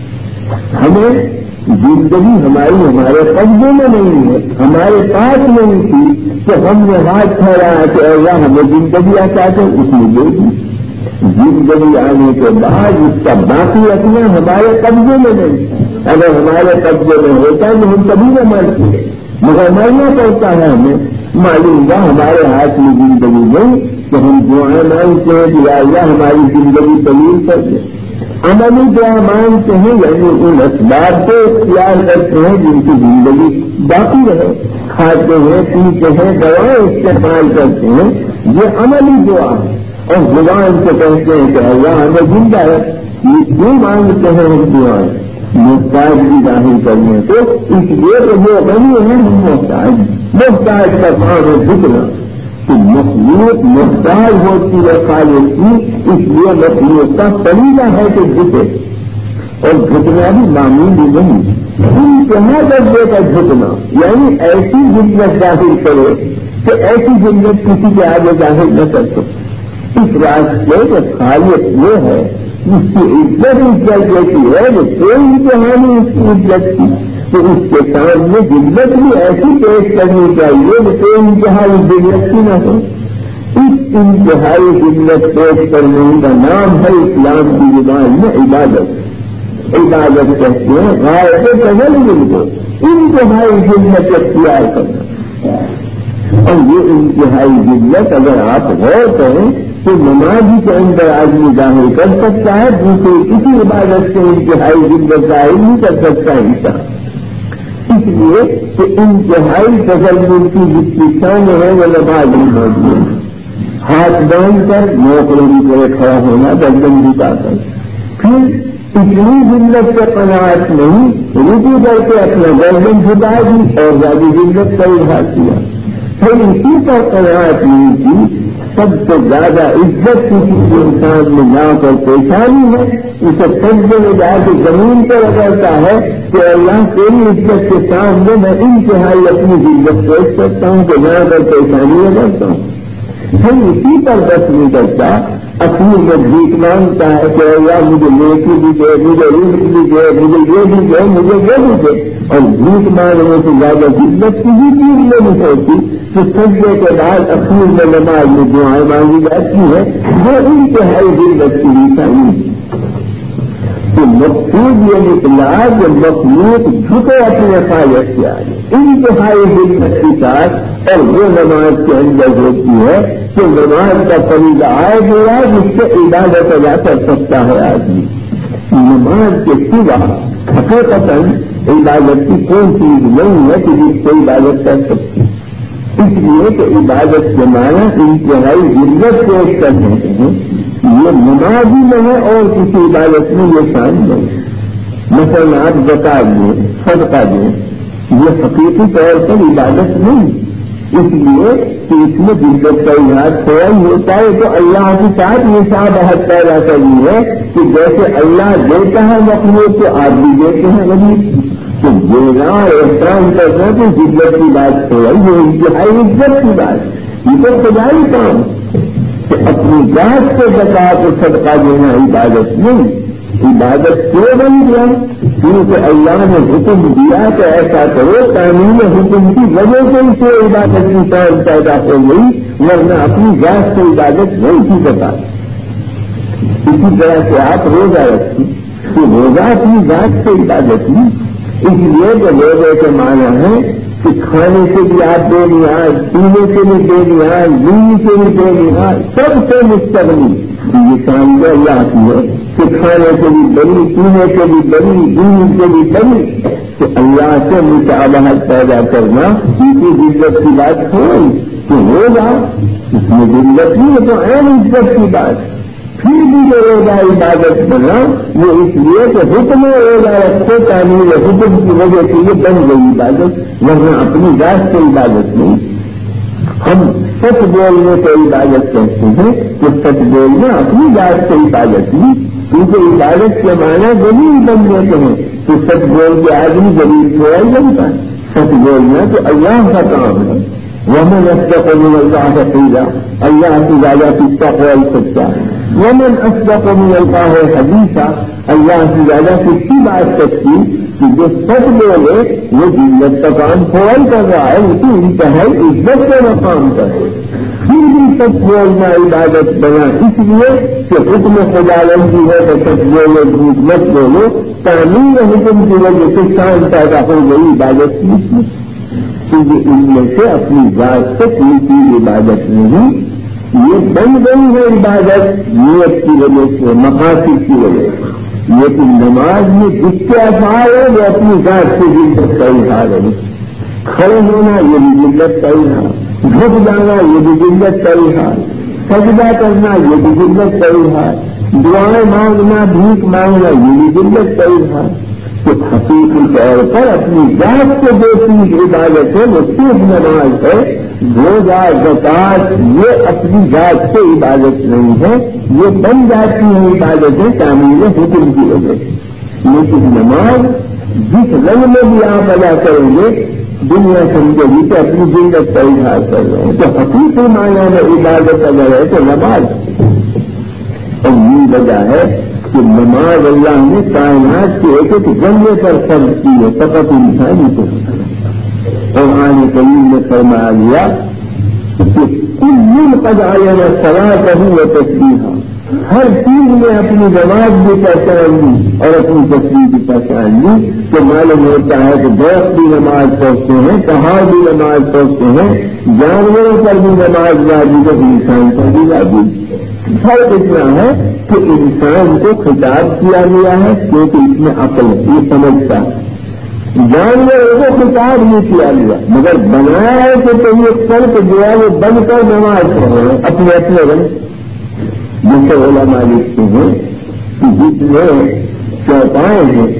ہمیں زندگی ہمارے قبضے میں نہیں ہے، ہمارے پاس نہیں تھی تو ہم نے ہاتھ پھیلایا کہ اللہ ہمیں زندگی آتا ہے اس نے دے دی۔ زندگی آنے کے بعد اس کا باقی رکھنا ہمارے قبضے میں نہیں۔ اگر ہمارے قبضے میں ہوتا تو ہم کبھی نہ مرتے، مگر مرنا پڑتا ہے ہمیں۔ معلوم ہوا ہمارے ہاتھ میں زندگی نہیں تو ہم دعائیں مانگتے ہیں کہ یا اللہ ہماری زندگی طویل کر دے۔ عملی دعا مانگتے ہیں یعنی ان اسباب کو اختیار کرتے ہیں جن کی زندگی باقی رہے، کھاتے ہیں، پیتے ہیں، دوائیں استعمال کرتے ہیں، یہ عملی دعا ہے۔ اور زبان سے کہتے ہیں کہ اللہ ہمیں زندہ ہے، یہ کیوں مانگتے ہیں ہم دعائیں؟ محتاج بھی ظاہر کرنے تو اس لیے کہ وہ غنی ہے، ہم محتاج۔ محتاج کا کام ہے جھکنا، کہ مخلوق محتاج ہوتی ہے خالق کی، اس لیے مخلوق کا طریقہ ہے کہ جھکے، اور جھکنا بھی معمولی نہیں، انتہا درجے کا جھکنا، یعنی ایسی ذلت ظاہر کرے کہ ایسی ذلت کسی کے آگے ظاہر نہ کر سکے۔ اس واسطے کہ خالق وہ ہے اس کی عزت دیتی ہے جو کوئی امتحانی اس کی عزت کی، تو اس کے سامنے ذلت بھی ایسی پیش کرنی چاہیے کہ کوئی انتہائی ذلت کی نہ ہو۔ اس انتہائی ذلت پیش کرنے کا نام ہے اسلام کی زبان میں عبادت۔ عبادت کہتے ہیں غائب تجلی کو انتہائی ذلت اختیار کرنا، اور یہ انتہائی ذلت اگر آپ غور کریں تو نمازی کے اندر آدمی ظاہر کر سکتا ہے، دوسرے کسی عبادت سے انتہائی ذلت ظاہر نہیں کر سکتا انسان۔ اس لیے کہ انتہائی تجلی کی جس کی شان ہے وہ نماز میں موجود ہے۔ ہاتھ باندھ کر نوکری کی طرح کھڑا ہونا، گردن جھکا کر، پھر اتنی ذلت سے قناعت نہیں، رکو کر کے اپنا گردن جھکا دی اور زیادہ ذلت کا اظہار کیا، پھر اسی پر قناعت نہیں کی۔ سب سے زیادہ عزت کسی کے انسان میں نہ کر پیشانی ہے، اسے سجدے میں جا کے زمین پر رگڑتا ہے کہ اللہ تیری عزت کے سامنے میں انتہائی اپنی عزت پیش کرتا ہوں کہ نہ کر پیشانی رگڑتا ہوں۔ پھر اسی پر بس نہیں کرتا، اپنی نزدیک مانگتا ہے کہ اللہ مجھے نیکی بھی دے، مجھے رزق بھی دے، مجھے یہ بھی دے، مجھے وہ بھی دے، اور بھوک مانگنے سے زیادہ ذلت کسی چیز میں نہیں ہوتی کہ سجدے کے بعد اخیر میں نماز میں دعائیں مانگی جاتی ہے وہ انتہائی ذلت کی نشانی تو مقصود یہ نکلا کہ مخلوق جھکے اپنے خالق سے آئے انتہائی ذلت کے ساتھ اور وہ نماز کے اندر ہوتی ہے کہ نماز کا فریضہ آئے گیا جس سے عبادت ادا کر سکتا ہے آدمی نماز کے سوا حقیقتاً عبادت کی کوئی چیز نہیں ہے کہ جس سے عبادت کر سکتی اس لیے کہ عبادت کے معنی انتہائی ذلت پیش کر دیتے ہیں یہ نماز ہی میں ہے اور کسی عبادت میں یہ شان نہیں مثلا آپ زکات دیں صدقہ دیں یہ حقیقی طور پر عبادت نہیں اس لیے کہ اس میں ذلت کا اظہار تھوڑا ہی ہوتا ہے تو اللہ کے ساتھ یہ شابہت پیدا کرنی ہے کہ جیسے اللہ دیتا ہے مخلوق تو آپ بھی دیتے ہیں غریب تو دینا اور احترام کرنا تو ذلت کی بات تھوڑا ہی یہ انتہائی عزت کی بات یہ تو خدائی کام کہ اپنی ذات سے زکات اور صدقہ دینا عبادت نہیں عبادت کیوں بن گیا کیونکہ اللہ نے حکم دیا کہ ایسا کرو قانون حکم کی وجہ سے اسے عبادت کی شان پیدا ہو گئی ورنہ اپنی ذات سے عبادت نہیں کی سکتا اسی طرح سے آپ روزہ رکھیں تو روزہ اپنی ذات سے عبادت نہیں اس لیے کہ روزے کے معنی ہے کہ کھانے سے بھی آپ بے نیاز پینے سے بھی بے نیاز نیند سے بھی بے نیاز سب سے مستغنی یہ شان جو اللہ کی ہے کہ کھانے سے بھی بڑی پینے سے بھی بڑی نیند سے بھی بڑی کہ اللہ سے مشابہت پیدا کرنا ان کی عزت کی بات ہوئی کہ ہوگا اس میں ذلت نہیں ہے تو عین عزت کی بات پھر بھی جو روزہ عبادت بنا وہ اس لیے کہ حکم روزہ رکھو تعمیر حکم کی وجہ سے یہ بن گئی عبادت ورنہ اپنی ذات سے عبادت نہیں ہم سچ بولنے کو عبادت کہتے ہیں کہ سچ بولنا اپنی ذات سے عبادت نہیں کیونکہ عبادت کے معنی دلیل بن دیتے ہیں تو سچ بول کے آدمی دلیل تھوڑا ہی بنتا ہے سچ بولنا تو اللہ کا کام ہے ومن أصدق من الله قيلا اللہ کی زیادہ کس قول سچا ومن أصدق من الله حدیثا اللہ کی زیادہ کس کی بات سچی کہ جو سچ بولے وہ ذلت کا کام تھوڑا کر رہا ہے اس کی انتہائی عزت کا مقام کرے پھر بھی سچ بولنا عبادت بنا اس لیے کہ حکم خداوندی ہے تو سچ بولو جھوٹ مت بولو تعمیر حکم کی وجہ سے شان پیدا ہو گئی عبادت کی کیونکہ ان میں سے اپنی ذات سے کوئی چیز عبادت نہیں یہ بن گئی ہے عبادت نیت کی وجہ سے مقاصد کی وجہ سے لیکن نماز میں جس کے افعال ہے وہ اپنی ذات سے ذلت کا اظہار ہے کھڑے ہونا یہ بھی ذلت کا اظہار جھک جانا یہ بھی ذلت کا اظہار سجدہ کرنا یہ بھی ذلت کا اظہار دعائیں مانگنا بھیک مانگنا یہ بھی ذلت کا اظہار تو حقیقی طور پر اپنی ذات سے جو چیز عبادت ہے وہ صرف نماز ہے روزہ زکات یہ اپنی ذات سے عبادت نہیں ہے یہ بن جاتی ہے عبادتیں تعمیر حکم کی وجہ سے لیکن نماز جس رنگ میں بھی آپ ادا کریں گے دنیا سمجھے گی کہ اپنی ذلت کا اظہار کر رہے ہیں تو حقیقی معنی میں عبادت اگر ہے تو نماز اور یہ وجہ ہے کہ نماز اللہ نے کائنات کے ایک ایک جملے پر فرض کی ہے فقط انسانی کو قرآن کریم نے فرمایا لیا کہ کل قد عین صلاتہ و تسبیحہ ہر چیز میں اپنی نماز بھی پہچان لی اور اپنی تصویر بھی پہچان لی کہ معلوم ہوتا ہے کہ درخت بھی نماز پڑھتے ہیں پہاڑ بھی نماز پڑھتے ہیں جانوروں پر بھی نماز واجب ہے انسان پر بھی واجب فرق اتنا ہے کہ انسان کو خطاب کیا گیا ہے کیونکہ اس میں عقل یہ سمجھتا ہے جانوروں کو خطاب نہیں کیا گیا مگر بنایا ہے کہ کوئی ایک فرق جو ہے وہ بن کر نماز پڑھ رہے ہیں اپنے اپنے رنگ جیسے علماء لکھتے ہیں کہ جتنے چوپائے ہیں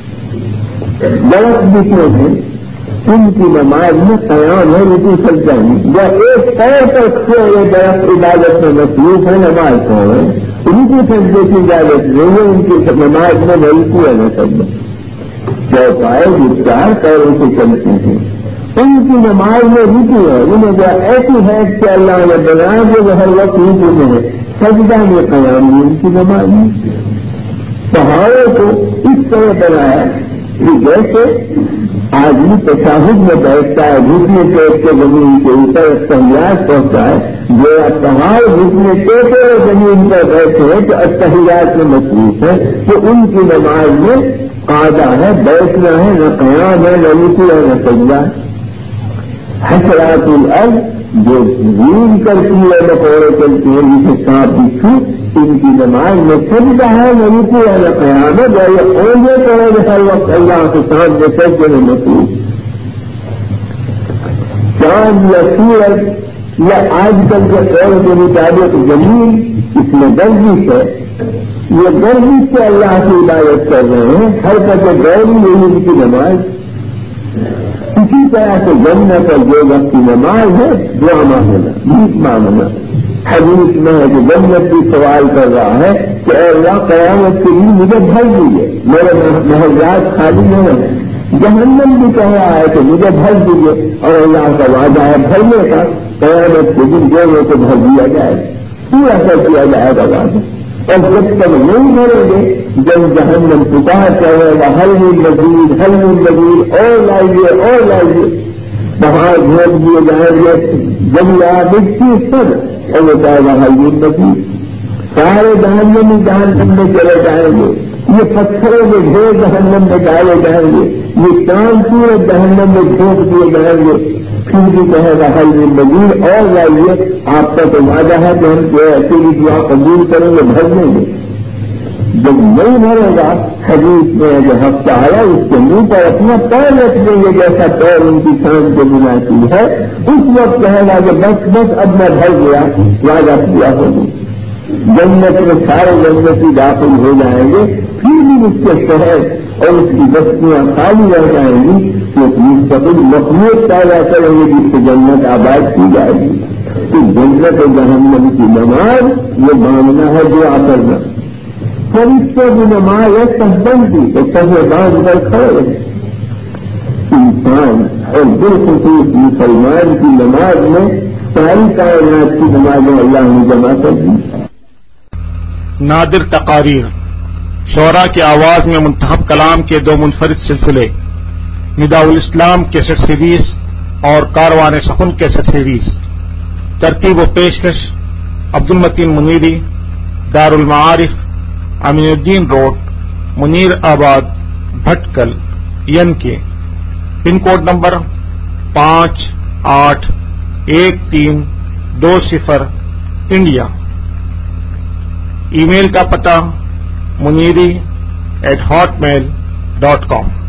درخت جتنے ہیں ان کی نماز میں قیام ہے رکوع سجدہ نہیں یا ایک پیر پر کھڑے ہوئے درخت عبادت میں مصروف ہے نماز پڑھ رہے ہیں رکوع سجدے کی اجازت نہیں ہے ان کی نماز میں رکوع ہے نہ سجدہ چوپائے جو چار پیروں سے چلتے ہیں ان کی نماز میں رکوع ہے انہیں جو ایسی ہے کہ اللہ نے بنایا کہ وہ ہر وقت رکوع میں ہے سجدہ میں قیام نہیں ان کی نماز میں پہاڑوں کو اس طرح بنایا جیسے آدمی تشہد میں بیٹھتا ہے گھٹنے ٹیک کے زمین کے اوپر اتحیات پہنچتا ہے جو پہاڑ گھٹنے ٹیکے زمین پر بیٹھے ہیں تو اتحیات میں مصروف ہے تو ان کی نماز میں قاعدہ ہے بیٹھنا ہے نہ قیام ہے نہ رکوع ہے نہ سجدہ ہے. حشرات الارض جو زین کرتی ہے بقورے چلتی ہے جسے سانپ بچھو ان کی نماز میں سجدہ ہے نہ رکوع ہے نہ قیام ہے جو یہ اونجے کرے ہر وقت اللہ کے سامنے سجدے میں مصروف. چاند یا سورج یا آج کل کے قول کے مطابق زمین اس میں گردش ہے یہ گردش سے اللہ کی عبادت کر رہے ہیں حرکت غیری نہیں ان کی نماز. اسی طرح سے جنت اور جو وقت کی نماز ہے دعا مانگنا بھیک مانگنا. حدیث میں ہے کہ جنت بھی سوال کر رہا ہے کہ اے اللہ قیامت کے لیے مجھے بھر دیجیے میرے محلات خالی نہ رہے. جہنم بھی کہہ رہا ہے کہ مجھے بھر دیجیے اور اللہ کا وعدہ ہے بھرنے کا قیامت کے دن جو کو بھر دیا جائے پورا کر دیا جائے گا وعدہ. اور جب تک نہیں بھریں گے جب جہنم پکار کرے گا ہلوی مزید اور لائیے وہاں بھیج دیے جائیں گے جملہ مٹی سب اور وہ کہے گا ہلوی مزید. سارے جہنم میں چلے جائیں گے یہ پتھروں کے ڈھیر جہنم میں ڈالے جائیں گے یہ چاند پورے جہنم میں ڈھونک دیے جائیں گے. پھر بھی کہے گا ہلوی مزید اور لائیے آپ کا تو وعدہ ہے کہ ہم جو ایسی بھی دعا قبول کریں گے بھر دیں گے. جب نہیں بھرے گا حدیث میں جو ہفتہ ہے اس کے منہ پر اپنا پیر رکھ دیں گے جیسا پیر ان کی شان کو بناتی ہے اس وقت کہے گا کہ بس اب میں بھر گیا وعدہ پورا ہوگی. جنت میں سارے جنتی داخل ہو جائیں گے پھر بھی اس کے شہر اور اس کی بستیاں خالی رہ جائیں گی تو مستقل مخلوق پیدا کریں گے جس سے جنت آباد کی جائے گی. تو جنت و جہنم کی نماز یہ ماننا ہے دعا کرنا. فرشتوں کی نماز ہے سبن کی تو سب باندھ کر کھڑے رہے. انسان اور بالخصوص مسلمان کی نماز میں ساری کائنات کی نمازیں اللہ نے جمع کر دی. نادر تقاریر شعراء کی آواز میں منتخب کلام کے دو منفرد سلسلے نداء الاسلام کیسٹ سیریز اور کاروان سخن کیسٹ سیریز. ترتیب و پیشکش عبد المتین منیری، دار المعارف، امین الدین روڈ، منیر آباد، بھٹکل، کے pin code number 581320 India. Email کا پتہ muniri@hotmail.com